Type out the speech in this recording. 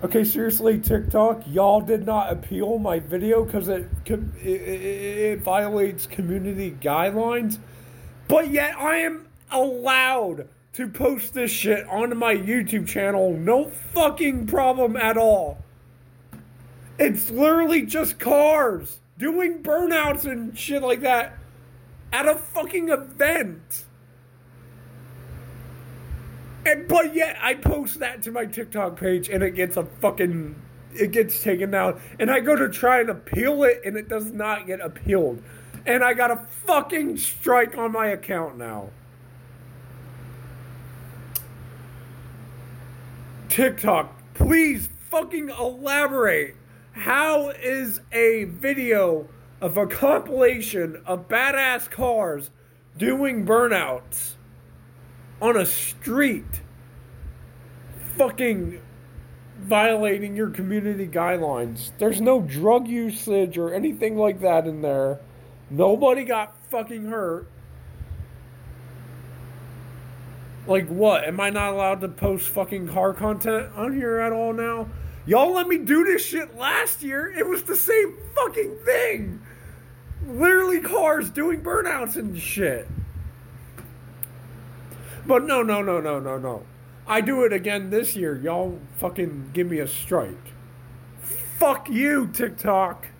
Okay, seriously, TikTok, y'all did not appeal my video because it violates community guidelines, but yet I am allowed to post this shit onto my YouTube channel. No fucking problem at all. It's literally just cars doing burnouts and shit like that at a fucking event. But yet I post that to my TikTok page and it gets taken down. And I go to try and appeal it and it does not get appealed. And I got a fucking strike on my account now. TikTok, please fucking elaborate. How is a video of a compilation of badass cars doing burnouts on a street fucking violating your community guidelines? There's no drug usage or anything like that in there. Nobody got fucking hurt. Like what? Am I not allowed to post fucking car content on here at all now? Y'all let me do this shit last year. It was the same fucking thing. Literally cars doing burnouts and shit. But no. I do it again this year. Y'all fucking give me a strike. Fuck you, TikTok.